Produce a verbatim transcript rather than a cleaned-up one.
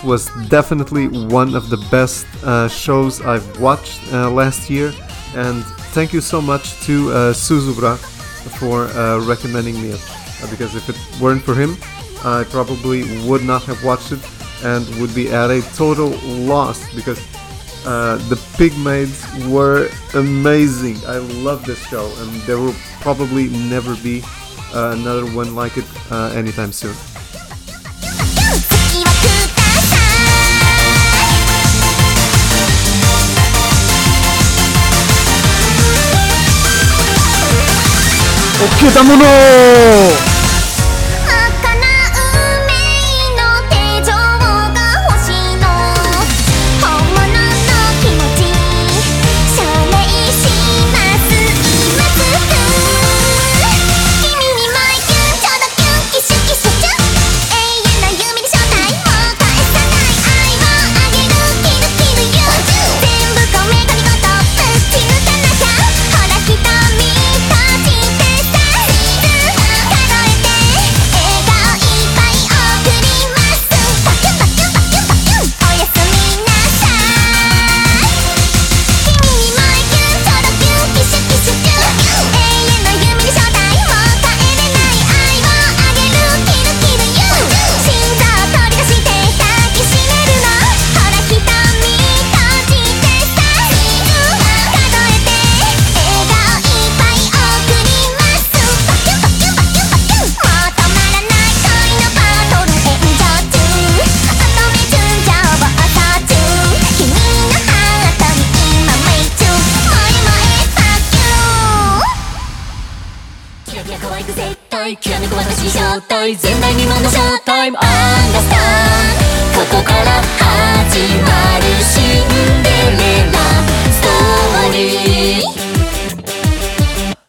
was definitely one of the best uh, shows I've watched uh, last year, and thank you so much to uh, Suzubra for uh, recommending me it, uh, because if it weren't for him, I probably would not have watched it and would be at a total loss, because uh, the Pigmaids were amazing. I love this show, and there will probably never be uh, another one like it uh, anytime soon. Okedamono! 絶対極めく私正体前代未聞のショータイム